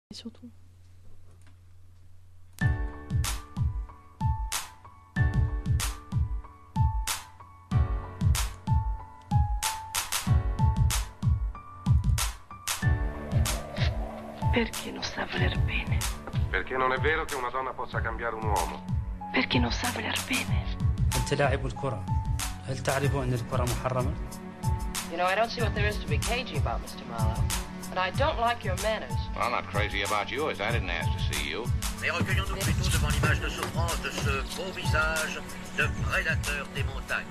Surtout. Perché non sa voler bene? Perché non è vero che una donna possa cambiare un uomo. Perché non sa voler bene? أنت لاعب الكرة. هل تعرف أن الكرة محرمة؟ You know, I don't see what there is to be cagey about, Mr. Marlowe. And I don't like your manners. Well, I'm not crazy about yours. I didn't ask to see you. Mais recueillons-nous plutôt devant l'image de souffrance de ce beau visage de prédateur des montagnes.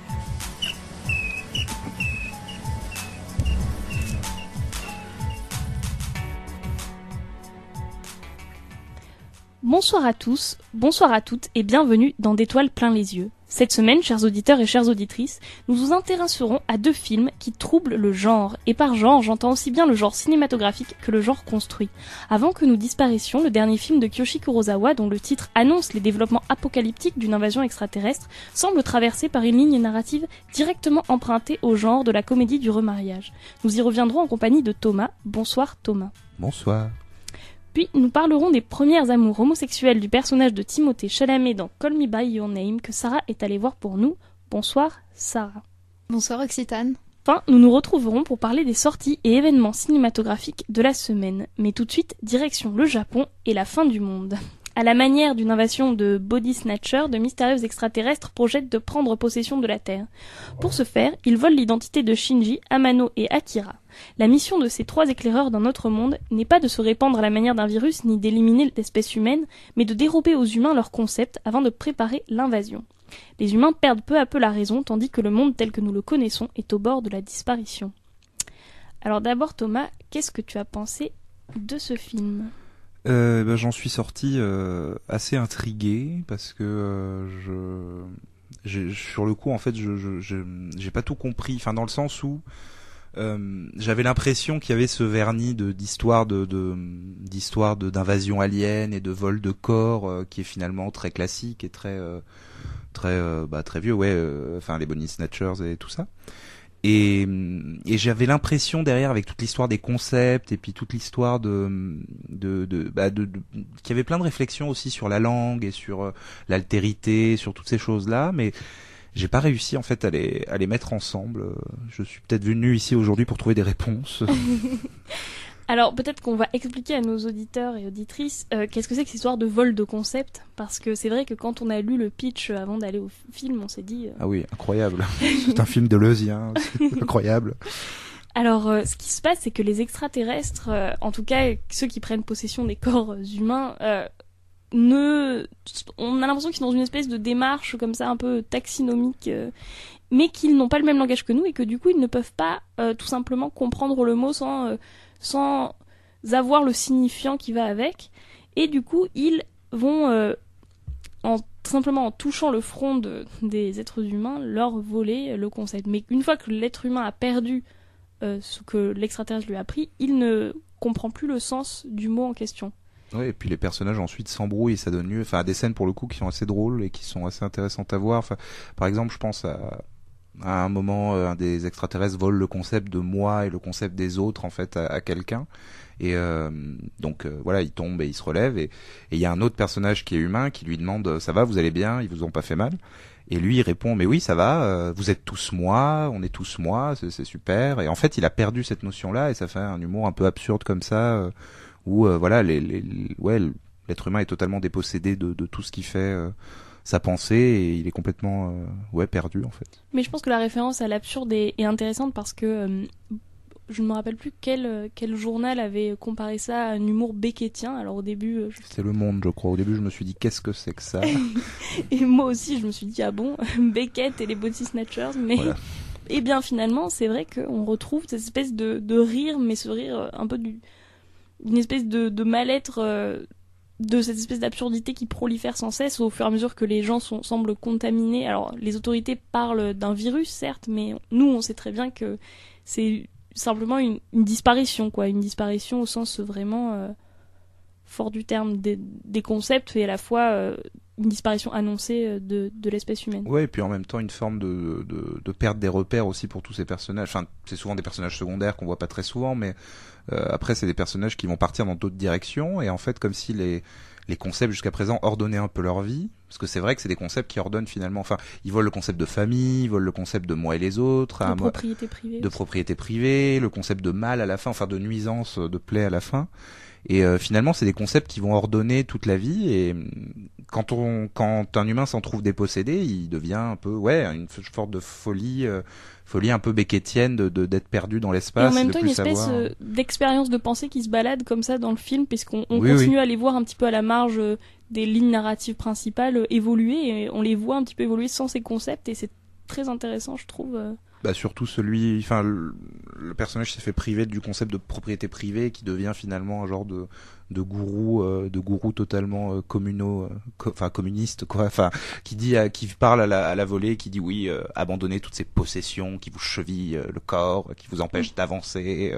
Bonsoir à tous, bonsoir à toutes et bienvenue dans d'Étoiles plein les yeux. Cette semaine, chers auditeurs et chères auditrices, nous vous intéresserons à deux films qui troublent le genre. Et par genre, j'entends aussi bien le genre cinématographique que le genre construit. Avant que nous disparaissions, le dernier film de Kiyoshi Kurosawa, dont le titre annonce les développements apocalyptiques d'une invasion extraterrestre, semble traversé par une ligne narrative directement empruntée au genre de la comédie du remariage. Nous y reviendrons en compagnie de Thomas. Bonsoir Thomas. Bonsoir. Puis nous parlerons des premières amours homosexuelles du personnage de Timothée Chalamet dans Call Me By Your Name que Sarah est allée voir pour nous. Bonsoir Sarah. Bonsoir Occitane. Enfin, nous nous retrouverons pour parler des sorties et événements cinématographiques de la semaine. Mais tout de suite, direction le Japon et la fin du monde. À la manière d'une invasion de body snatchers, de mystérieux extraterrestres projettent de prendre possession de la Terre. Pour ce faire, ils volent l'identité de Shinji, Amano et Akira. La mission de ces trois éclaireurs dans notre monde n'est pas de se répandre à la manière d'un virus ni d'éliminer l'espèce humaine, mais de dérober aux humains leurs concepts afin de préparer l'invasion. Les humains perdent peu à peu la raison, tandis que le monde tel que nous le connaissons est au bord de la disparition. Alors d'abord Thomas, qu'est-ce que tu as pensé de ce film ? J'en suis sorti assez intrigué parce que sur le coup en fait j'ai pas tout compris, enfin dans le sens où j'avais l'impression qu'il y avait ce vernis d'histoire d'invasion alien et de vol de corps qui est finalement très classique et très vieux, enfin les Body Snatchers et tout ça. Et j'avais l'impression derrière, avec toute l'histoire des concepts et puis toute l'histoire qu'il y avait plein de réflexions aussi sur la langue et sur l'altérité, sur toutes ces choses-là, mais j'ai pas réussi en fait à les mettre ensemble. Je suis peut-être venu ici aujourd'hui pour trouver des réponses. Alors peut-être qu'on va expliquer à nos auditeurs et auditrices qu'est-ce que c'est que cette histoire de vol de concept, parce que c'est vrai que quand on a lu le pitch avant d'aller au film, on s'est dit... Ah oui, incroyable. C'est un film de Leuzien, c'est incroyable. Alors ce qui se passe, c'est que les extraterrestres, en tout cas ceux qui prennent possession des corps humains, on a l'impression qu'ils sont dans une espèce de démarche comme ça un peu taxinomique, mais qu'ils n'ont pas le même langage que nous et que du coup ils ne peuvent pas tout simplement comprendre le mot sans avoir le signifiant qui va avec, et du coup ils vont simplement en touchant le front des êtres humains leur voler le concept. Mais une fois que l'être humain a perdu ce que l'extraterrestre lui a appris, il ne comprend plus le sens du mot en question. Oui, et puis les personnages ensuite s'embrouillent et ça donne lieu à des scènes pour le coup qui sont assez drôles et qui sont assez intéressantes à voir. Enfin, par exemple, je pense à un moment, un des extraterrestres vole le concept de moi et le concept des autres en fait à quelqu'un. Et donc voilà, il tombe et il se relève et il y a un autre personnage qui est humain qui lui demande ça va, vous allez bien, ils vous ont pas fait mal? Et lui il répond mais oui ça va, vous êtes tous moi, on est tous moi, c'est super. Et en fait il a perdu cette notion là et ça fait un humour un peu absurde comme ça où voilà l'être humain est totalement dépossédé de tout ce qui fait sa pensée et il est complètement perdu en fait. Mais je pense que la référence à l'absurde est intéressante parce que je ne me rappelle plus quel journal avait comparé ça à un humour beckettien. Alors au début... C'est Le Monde, je crois. Au début, je me suis dit, qu'est-ce que c'est que ça? Et moi aussi, je me suis dit, ah bon, Beckett et les Body Snatchers. Mais voilà. Et bien finalement, c'est vrai qu'on retrouve cette espèce de rire, mais ce rire un peu d'une espèce de mal-être, de cette espèce d'absurdité qui prolifère sans cesse au fur et à mesure que les gens semblent contaminés. Alors les autorités parlent d'un virus, certes, mais nous, on sait très bien que c'est simplement une disparition, quoi, une disparition au sens vraiment fort du terme des concepts et à la fois une disparition annoncée de l'espèce humaine. Ouais, et puis en même temps une forme de perte des repères aussi pour tous ces personnages. Enfin, c'est souvent des personnages secondaires qu'on voit pas très souvent, mais après c'est des personnages qui vont partir dans d'autres directions, et en fait comme si les concepts jusqu'à présent ordonnaient un peu leur vie, parce que c'est vrai que c'est des concepts qui ordonnent finalement, enfin, ils volent le concept de famille, ils volent le concept de moi et les autres, De propriété privée, le concept de mal à la fin, enfin de nuisance, de plaie à la fin. Et finalement, c'est des concepts qui vont ordonner toute la vie. Et quand un humain s'en trouve dépossédé, il devient un peu, une sorte de folie un peu beckettienne d'être perdu dans l'espace. Et en même de temps, plus une espèce savoir. d'expérience de pensée qui se balade comme ça dans le film, puisqu'on continue à les voir un petit peu à la marge des lignes narratives principales évoluer, et on les voit un petit peu évoluer sans ces concepts, et c'est très intéressant, je trouve. Bah surtout le personnage s'est fait priver du concept de propriété privée, qui devient finalement un genre de gourou totalement communiste quoi, enfin qui parle à la volée, qui dit oui, abandonnez toutes ces possessions qui vous chevillent le corps, qui vous empêchent d'avancer,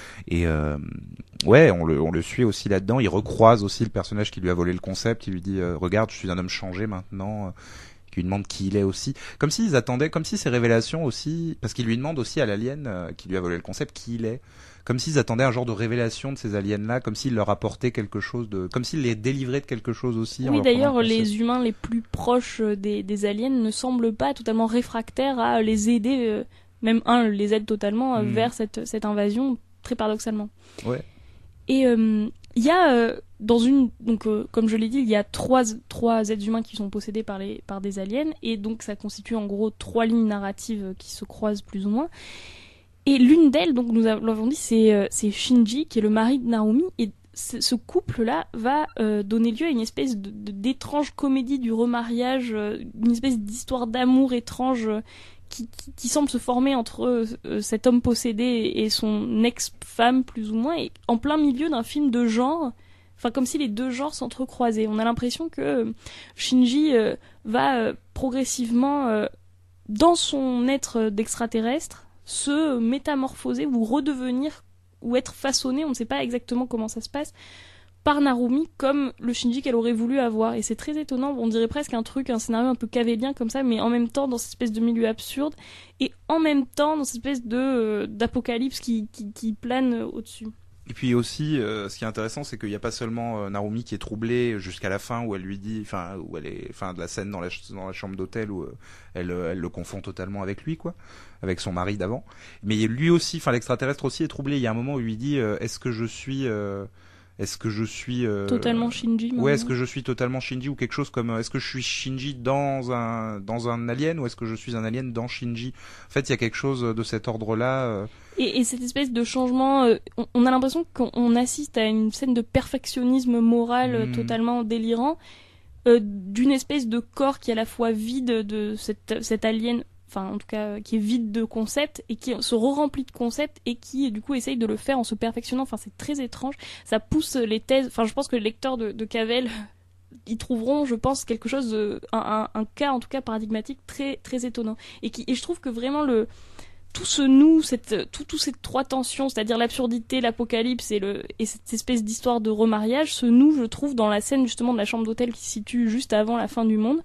on le suit aussi là-dedans. Il recroise aussi le personnage qui lui a volé le concept, il lui dit regarde, je suis un homme changé maintenant, qui lui demande qui il est aussi, comme s'ils attendaient, comme si ces révélations aussi, parce qu'il lui demande aussi à l'alien qui lui a volé le concept qui il est, comme s'ils attendaient un genre de révélation de ces aliens-là, comme s'il leur apportait quelque chose comme s'il les délivrait de quelque chose aussi. Oui, d'ailleurs, les humains les plus proches des aliens ne semblent pas totalement réfractaires à les aider, même un les aide totalement vers cette invasion, très paradoxalement. Ouais. Et il y a comme je l'ai dit, il y a trois êtres humains qui sont possédés par des aliens, et donc ça constitue en gros 3 lignes narratives qui se croisent plus ou moins. Et l'une d'elles, donc nous l'avons dit, c'est Shinji, qui est le mari de Narumi, et ce couple-là va donner lieu à une espèce d'étrange comédie du remariage, une espèce d'histoire d'amour étrange qui semble se former entre cet homme possédé et son ex-femme, plus ou moins, et en plein milieu d'un film de genre, enfin comme si les deux genres s'entrecroisaient. On a l'impression que Shinji va progressivement, dans son être d'extraterrestre, se métamorphoser ou redevenir ou être façonné, on ne sait pas exactement comment ça se passe, par Narumi comme le Shinji qu'elle aurait voulu avoir. Et c'est très étonnant, on dirait presque un scénario un peu cavélien comme ça, mais en même temps dans cette espèce de milieu absurde, et en même temps dans cette espèce d'apocalypse qui plane au-dessus. Et puis aussi, ce qui est intéressant, c'est qu'il n'y a pas seulement Narumi qui est troublée jusqu'à la fin, où elle lui dit, de la scène dans la chambre d'hôtel où elle le confond totalement avec lui, quoi, avec son mari d'avant. Mais lui aussi, l'extraterrestre aussi est troublé. Il y a un moment où il lui dit, est-ce que je suis totalement Shinji? Ouais, est-ce que je suis totalement Shinji, ou quelque chose comme est-ce que je suis Shinji dans un alien, ou est-ce que je suis un alien dans Shinji? En fait, il y a quelque chose de cet ordre-là. Et cette espèce de changement, on a l'impression qu'on assiste à une scène de perfectionnisme moral totalement délirant, d'une espèce de corps qui est à la fois vide de cet alien, enfin en tout cas qui est vide de concepts, et qui se re-remplit de concepts, et qui du coup essaye de le faire en se perfectionnant. Enfin c'est très étrange, ça pousse les thèses, enfin je pense que les lecteurs de Cavell ils trouveront, je pense, quelque chose un cas en tout cas paradigmatique très très étonnant, et je trouve que vraiment tout se noue, toutes ces 3 tensions, c'est-à-dire l'absurdité, l'apocalypse et cette espèce d'histoire de remariage se noue, je trouve, dans la scène justement de la chambre d'hôtel qui se situe juste avant la fin du monde,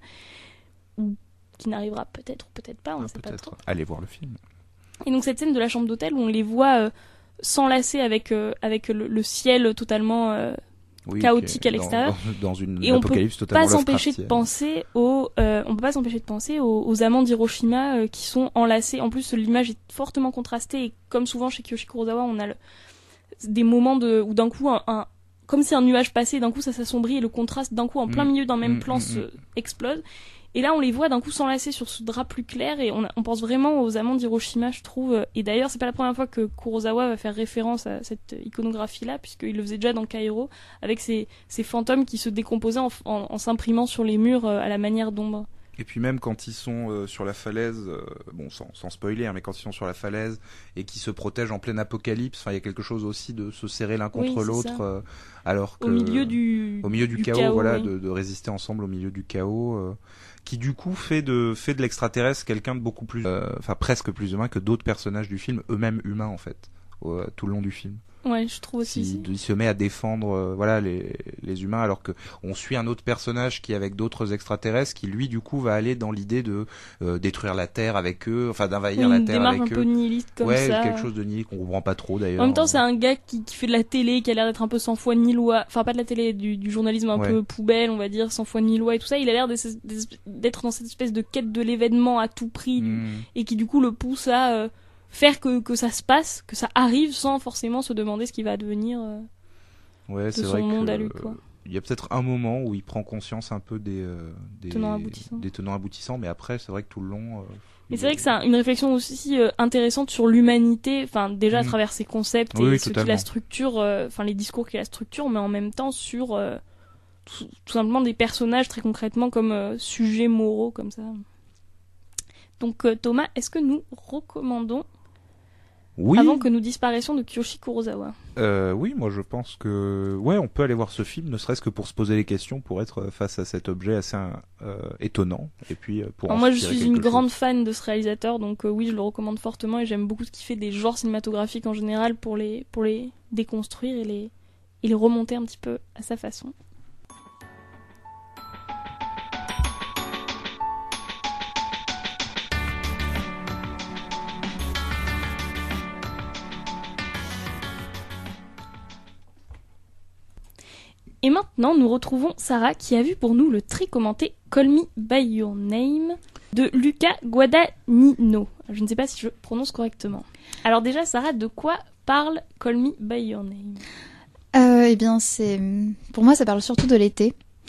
qui n'arrivera peut-être ou peut-être pas, on ne sait pas trop. Allez voir le film. Et donc cette scène de la chambre d'hôtel où on les voit s'enlacer avec le ciel totalement chaotique à l'extérieur, dans une et on apocalypse peut totalement pas s'empêcher de penser aux amants d'Hiroshima qui sont enlacés. En plus l'image est fortement contrastée, et comme souvent chez Kiyoshi Kurosawa, on a des moments où d'un coup comme si un nuage passait, d'un coup ça s'assombrit, et le contraste d'un coup en plein milieu d'un même plan explose. Et là, on les voit d'un coup s'enlacer sur ce drap plus clair, et on pense vraiment aux amants d'Hiroshima, je trouve. Et d'ailleurs, c'est pas la première fois que Kurosawa va faire référence à cette iconographie-là, puisqu'il le faisait déjà dans Kairo, avec ces fantômes qui se décomposaient en s'imprimant sur les murs à la manière d'ombre. Et puis même quand ils sont sur la falaise, sans spoiler, mais quand ils sont sur la falaise et qu'ils se protègent en plein apocalypse, il y a quelque chose aussi de se serrer l'un contre l'autre, alors que au milieu du chaos, voilà, oui. de résister ensemble au milieu du chaos, qui du coup fait de l'extraterrestre quelqu'un de beaucoup plus, presque plus humain que d'autres personnages du film, eux-mêmes humains en fait, tout le long du film. Ouais, je trouve aussi. Il se met à défendre voilà les humains, alors que on suit un autre personnage qui est avec d'autres extraterrestres, qui lui du coup va aller dans l'idée de détruire la Terre avec eux, enfin d'envahir la Terre avec eux. Une démarche un peu nihiliste comme ça. Ouais, quelque chose de nihiliste qu'on comprend pas trop d'ailleurs. En même temps, c'est un gars qui fait de la télé, qui a l'air d'être un peu sans foi ni loi. Enfin, pas de la télé, du journalisme un peu poubelle, on va dire, sans foi ni loi et tout ça. Il a l'air d'être dans cette espèce de quête de l'événement à tout prix, et qui du coup le pousse à faire que ça se passe, que ça arrive sans forcément se demander ce qui va advenir de son monde à lui, quoi. Il y a peut-être un moment où il prend conscience un peu des tenants aboutissants, mais après c'est vrai que tout le long. Mais c'est vrai que c'est une réflexion aussi intéressante sur l'humanité, enfin déjà à travers ses concepts et ce qui la structure, enfin les discours qui la structurent, mais en même temps sur tout simplement des personnages très concrètement comme sujets moraux comme ça. Donc Thomas, est-ce que nous recommandons avant que nous disparaissions de Kiyoshi Kurosawa? Oui, moi je pense que on peut aller voir ce film, ne serait-ce que pour se poser les questions, pour être face à cet objet assez étonnant, et puis pour. Alors moi je suis une grande fan de ce réalisateur, donc oui, je le recommande fortement, et j'aime beaucoup ce qu'il fait des genres cinématographiques en général pour les déconstruire et les remonter un petit peu à sa façon. Et maintenant, nous retrouvons Sarah qui a vu pour nous le très commenté Call Me By Your Name de Luca Guadagnino. Je ne sais pas si je prononce correctement. Alors déjà, Sarah, de quoi parle Call Me By Your Name ? Eh bien, pour moi, ça parle surtout de l'été.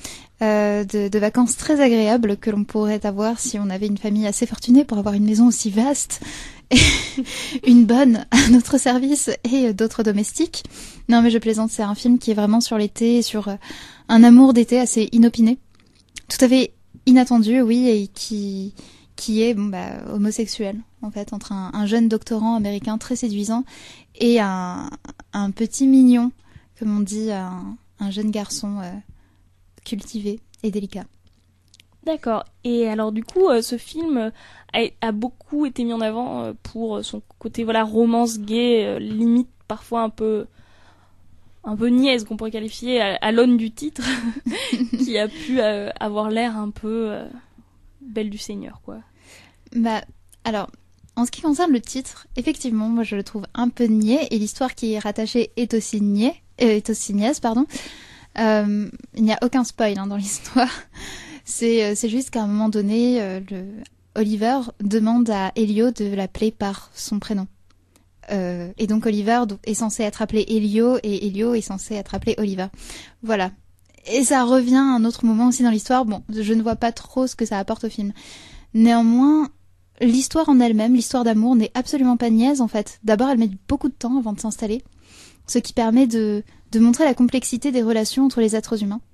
De vacances très agréables que l'on pourrait avoir si on avait une famille assez fortunée pour avoir une maison aussi vaste et une bonne à notre service et d'autres domestiques. Non mais je plaisante, c'est un film qui est vraiment sur l'été, sur un amour d'été assez inopiné, tout à fait inattendu, oui, et qui est homosexuel en fait, entre un jeune doctorant américain très séduisant et un petit mignon, comme on dit, un jeune garçon cultivé et délicat. D'accord. Et alors du coup, ce film a beaucoup été mis en avant pour son côté romance gay, limite parfois un peu niaise qu'on pourrait qualifier à l'aune du titre, qui a pu avoir l'air un peu belle du Seigneur, quoi. Alors, en ce qui concerne le titre, effectivement, moi je le trouve un peu niais, et l'histoire qui est rattachée est aussi niaise, pardon. Il n'y a aucun spoil dans l'histoire. C'est juste qu'à un moment donné, Oliver demande à Elio de l'appeler par son prénom. Et donc Oliver est censé être appelé Elio et Elio est censé être appelé Oliver. Voilà. Et ça revient à un autre moment aussi dans l'histoire. Bon, je ne vois pas trop ce que ça apporte au film. Néanmoins, l'histoire en elle-même, l'histoire d'amour, n'est absolument pas niaise en fait. D'abord, elle met beaucoup de temps avant de s'installer, ce qui permet de montrer la complexité des relations entre les êtres humains.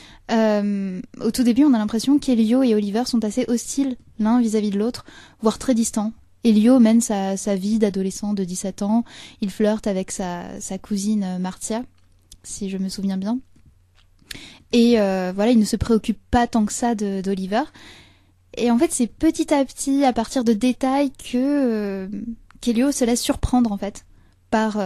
Au tout début, on a l'impression qu'Elio et Oliver sont assez hostiles l'un vis-à-vis de l'autre, voire très distants. Elio mène sa vie d'adolescent de 17 ans, il flirte avec sa cousine Marcia, si je me souviens bien. Et il ne se préoccupe pas tant que ça d'Oliver. Et en fait, c'est petit à petit, à partir de détails, qu'Elio se laisse surprendre en fait par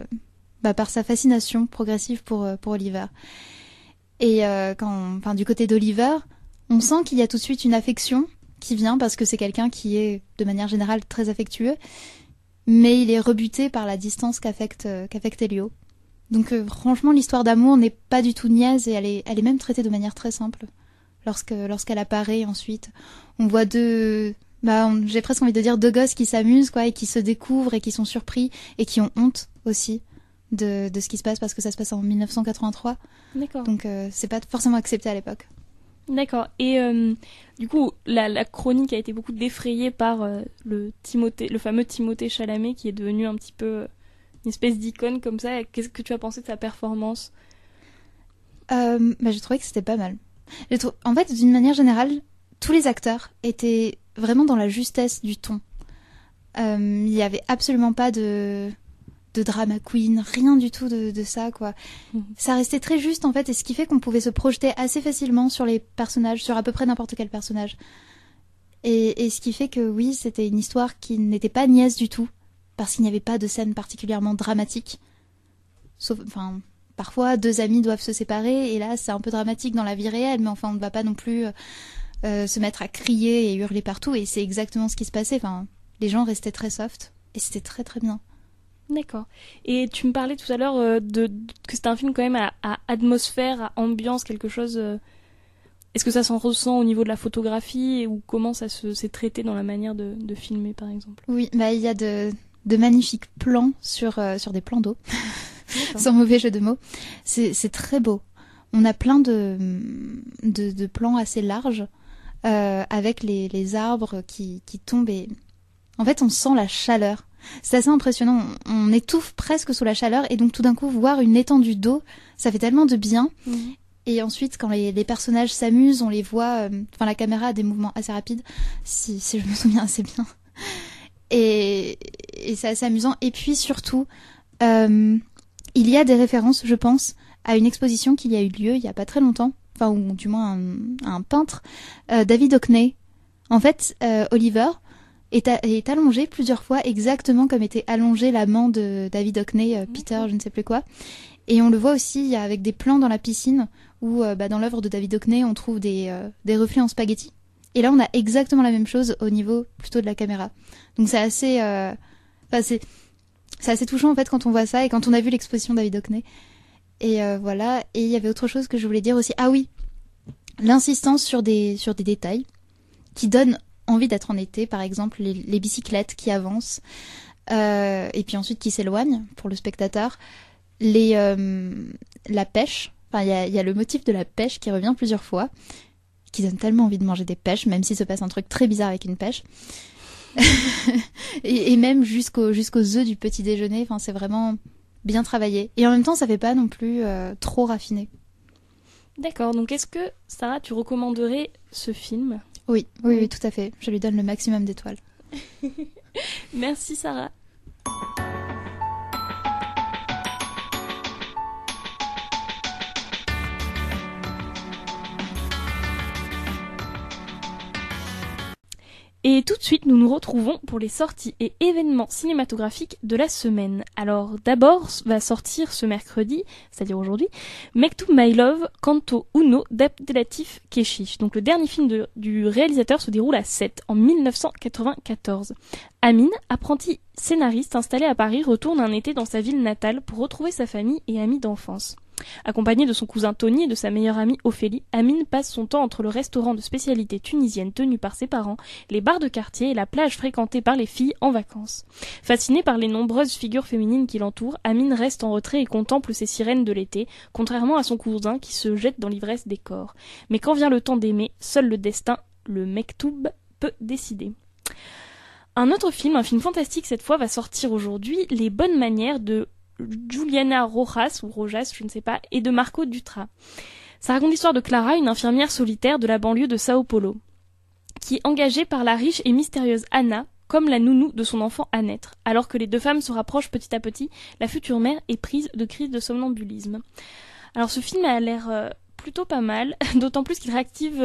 sa fascination progressive pour Oliver. Et du côté d'Oliver, on sent qu'il y a tout de suite une affection qui vient parce que c'est quelqu'un qui est de manière générale très affectueux, mais il est rebuté par la distance qu'affecte Elio. Donc franchement, l'histoire d'amour n'est pas du tout niaise et elle est même traitée de manière très simple. Lorsqu'elle apparaît ensuite, on voit j'ai presque envie de dire deux gosses qui s'amusent quoi, et qui se découvrent et qui sont surpris et qui ont honte aussi de ce qui se passe parce que ça se passe en 1983. D'accord. Donc c'est pas forcément accepté à l'époque. D'accord. Et du coup, la chronique a été beaucoup défrayée par le fameux Timothée Chalamet, qui est devenu un petit peu une espèce d'icône comme ça. Qu'est-ce que tu as pensé de sa performance ? J'ai trouvé que c'était pas mal. En fait, d'une manière générale, tous les acteurs étaient vraiment dans la justesse du ton. Il n'y avait absolument pas de drama queen, rien du tout de ça, quoi. Ça restait très juste, en fait, et ce qui fait qu'on pouvait se projeter assez facilement sur les personnages, sur à peu près n'importe quel personnage. Et ce qui fait que, oui, c'était une histoire qui n'était pas niaise du tout, parce qu'il n'y avait pas de scène particulièrement dramatique. sauf, enfin, parfois 2 amis doivent se séparer et là c'est un peu dramatique dans la vie réelle, mais enfin on ne va pas non plus se mettre à crier et hurler partout, et c'est exactement ce qui se passait. Enfin, les gens restaient très soft et c'était très très bien. D'accord. Et tu me parlais tout à l'heure que c'était un film quand même à atmosphère, à ambiance, quelque chose. Est-ce que ça s'en ressent au niveau de la photographie, ou comment ça s'est traité dans la manière de filmer, par exemple? Oui, bah il y a de magnifiques plans sur des plans d'eau, sans mauvais jeu de mots. C'est très beau. On a plein de plans assez larges avec les arbres qui tombent, et en fait on sent la chaleur. C'est assez impressionnant, on étouffe presque sous la chaleur, et donc tout d'un coup voir une étendue d'eau, ça fait tellement de bien. Et ensuite quand les personnages s'amusent, on les voit, enfin la caméra a des mouvements assez rapides, si je me souviens assez bien. Et c'est assez amusant. Et puis surtout, il y a des références, je pense, à une exposition qui a eu lieu il y a pas très longtemps, enfin ou du moins un peintre, David Hockney. En fait, Oliver est allongé plusieurs fois, exactement comme était allongé l'amant de David Hockney, Peter, je ne sais plus quoi. Et on le voit aussi avec des plans dans la piscine où, dans l'œuvre de David Hockney, on trouve des reflets en spaghetti. Et là, on a exactement la même chose au niveau plutôt de la caméra. Donc c'est assez, c'est assez touchant en fait quand on voit ça et quand on a vu l'exposition David Hockney. Et voilà. Et il y avait autre chose que je voulais dire aussi. Ah oui, l'insistance sur des détails qui donnent envie d'être en été. Par exemple, les bicyclettes qui avancent et puis ensuite qui s'éloignent pour le spectateur. La pêche. Enfin, il y a le motif de la pêche qui revient plusieurs fois, qui donne tellement envie de manger des pêches, même s'il se passe un truc très bizarre avec une pêche. et même jusqu'aux œufs du petit déjeuner. Enfin, c'est vraiment bien travaillé. Et en même temps, ça fait pas non plus trop raffiné. D'accord. Donc, est-ce que, Sarah, tu recommanderais ce film ? Oui, tout à fait. Je lui donne le maximum d'étoiles. Merci, Sarah. Et tout de suite, nous nous retrouvons pour les sorties et événements cinématographiques de la semaine. Alors d'abord va sortir ce mercredi, c'est-à-dire aujourd'hui, Mektoub My Love, Canto Uno d'Abdelatif Kechiche. Donc le dernier film du réalisateur se déroule à Sète, en 1994. Amine, apprenti scénariste installé à Paris, retourne un été dans sa ville natale pour retrouver sa famille et amis d'enfance. Accompagné de son cousin Tony et de sa meilleure amie Ophélie, Amine passe son temps entre le restaurant de spécialité tunisienne tenu par ses parents, les bars de quartier et la plage fréquentée par les filles en vacances. Fasciné par les nombreuses figures féminines qui l'entourent, Amine reste en retrait et contemple ces sirènes de l'été, contrairement à son cousin qui se jette dans l'ivresse des corps. Mais quand vient le temps d'aimer, seul le destin, le Mektoub, peut décider. Un autre film, un film fantastique cette fois, va sortir aujourd'hui, Les bonnes manières de Juliana Rojas, ou Rojas, je ne sais pas, et de Marco Dutra. Ça raconte l'histoire de Clara, une infirmière solitaire de la banlieue de Sao Paulo, qui est engagée par la riche et mystérieuse Anna comme la nounou de son enfant à naître. Alors que les deux femmes se rapprochent petit à petit, la future mère est prise de crise de somnambulisme. Alors ce film a l'air plutôt pas mal, d'autant plus qu'il réactive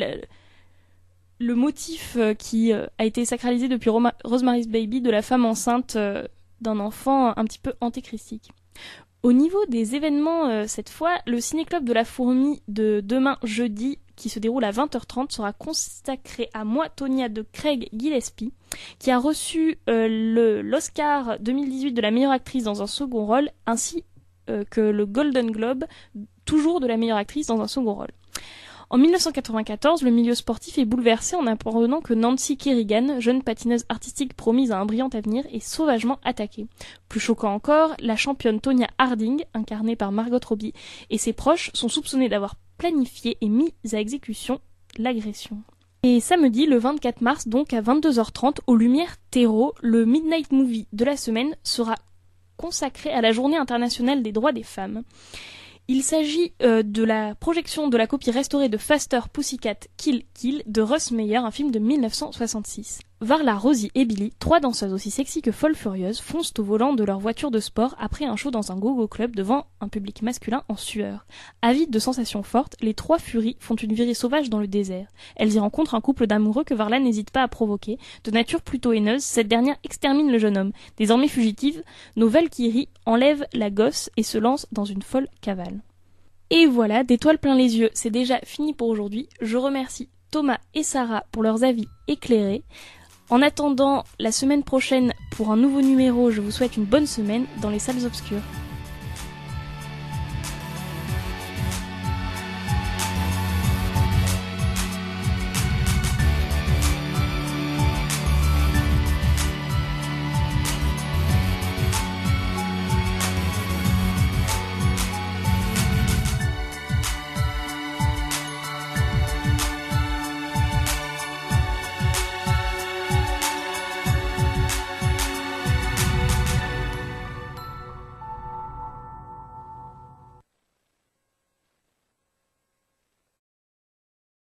le motif qui a été sacralisé depuis Rosemary's Baby de la femme enceinte d'un enfant un petit peu antéchristique. Au niveau des événements, cette fois, le Ciné-Club de la Fourmi de demain jeudi, qui se déroule à 20h30, sera consacré à moi, Tonya de Craig Gillespie, qui a reçu l'Oscar 2018 de la meilleure actrice dans un second rôle, ainsi que le Golden Globe, toujours de la meilleure actrice dans un second rôle. En 1994, le milieu sportif est bouleversé en apprenant que Nancy Kerrigan, jeune patineuse artistique promise à un brillant avenir, est sauvagement attaquée. Plus choquant encore, la championne Tonya Harding, incarnée par Margot Robbie, et ses proches sont soupçonnés d'avoir planifié et mis à exécution l'agression. Et samedi, le 24 mars, donc à 22h30, aux Lumières Terreau, le Midnight Movie de la semaine sera consacré à la Journée internationale des droits des femmes. Il s'agit de la projection de la copie restaurée de Faster Pussycat Kill Kill de Russ Meyer, un film de 1966. Varla, Rosie et Billy, 3 danseuses aussi sexy que folles furieuses, foncent au volant de leur voiture de sport après un show dans un go-go club devant un public masculin en sueur. Avides de sensations fortes, les 3 furies font une virée sauvage dans le désert. Elles y rencontrent un couple d'amoureux que Varla n'hésite pas à provoquer. De nature plutôt haineuse, cette dernière extermine le jeune homme. Désormais fugitive, nos Valkyries enlèvent la gosse et se lancent dans une folle cavale. Et voilà, d'étoiles plein les yeux, c'est déjà fini pour aujourd'hui. Je remercie Thomas et Sarah pour leurs avis éclairés. En attendant la semaine prochaine pour un nouveau numéro, je vous souhaite une bonne semaine dans les salles obscures.